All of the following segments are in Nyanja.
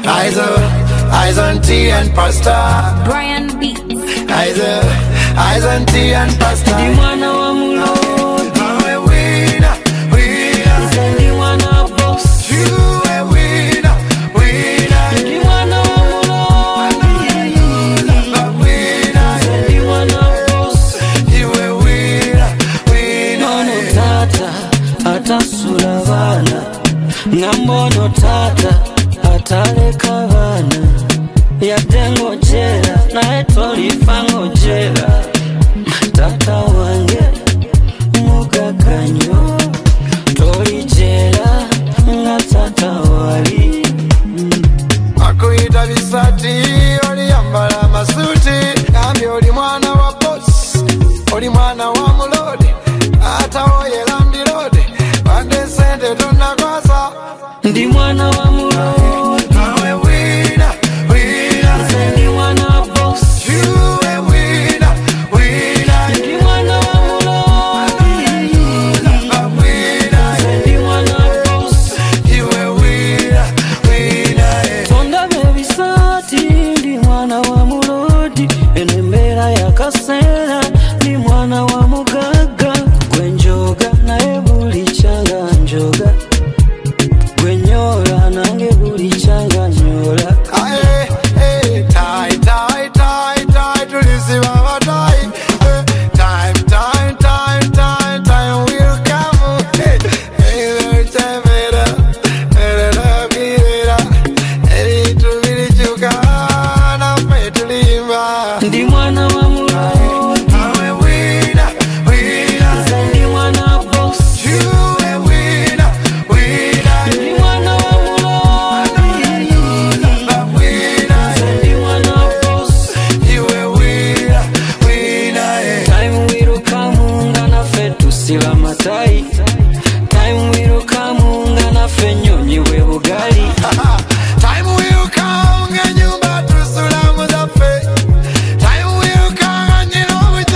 Eyes on T and Pasta. Brian B. Eyes on T and Pasta. Ndi mwana wa mulodi. Awe winner, winner. Ndi mwana boss. You a winner, winner. Ndi mwana wa mulodi. Winner. Ndi mwana boss. You a winner, winner. Ono tata atasula bana. Ngambono tata ataleka bana. Yadengo jela nae tolifango jela. Tata wange mugaganyo toli jela nga tata wali. Akuita bisati oli yambala masuti. Nambi oli mwana wa boss, oli mwana wa mulodi. Ata oye landi lodi, wande sente tunakwasa. Ndi mwana wa mulodi. Awe winner, winner. Ndi mwana boss. You a winner, winner. Ndi mwana wa mulodi. A winner. Ndi mwana boss. You a winner, winner. Tonda baby sati ndi mwana wa mulodi. Enembera yakasera ndi mwana wa mugaga. Gwenjoga naye buli changa njoga. Gwenyora nange buli changa nyola. Aye, hey, tie, tie, tie, tie, tulisi baba tie. Time, time, time, time, time will come. Hey, hey, time, vera, vera, vera, hey, tulichuka na petulimba. Ndi mwana wa mulodi. Awe winner, winner. Ndi mwana boss. You a winner, winner. Ndi mwana wa mulodi. A winner. Ndi mwana boss. You a winner, winner. Time will come ngana fe tusila matai. Time will come ngana fe nyonyi we bugali. Time will come and you back to Sulamu Zafe. Time will come and you know we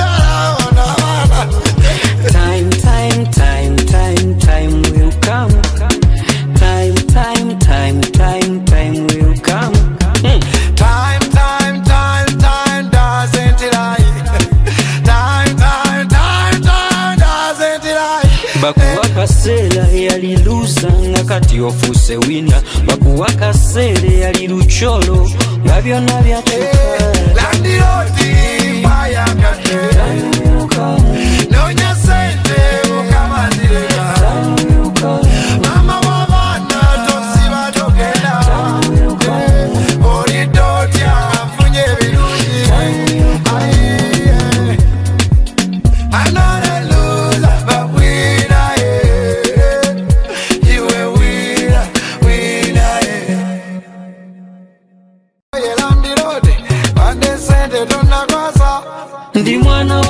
Time, time, time, time, time will come. Time, time, time, time, time will come. Time, time, time, time doesn't lie. Time, time, time, time doesn't lie. Bakuwaka sela yalilusa nga kati ofuse wina. Bakuwaka sela yalilucholo nga byonna byatuka. Landiroti mbaya kate. Time will come. Nonya sente ukamazireka. Time will come. Mama wabana tosiba togenda. Time will come. Oli dotya afunye birungi. Aye, I'm not a loser, but winner, yeah. You a winner, winner, yeah. Oye landi lodi, wande sente tunakwasa. Ndi mwana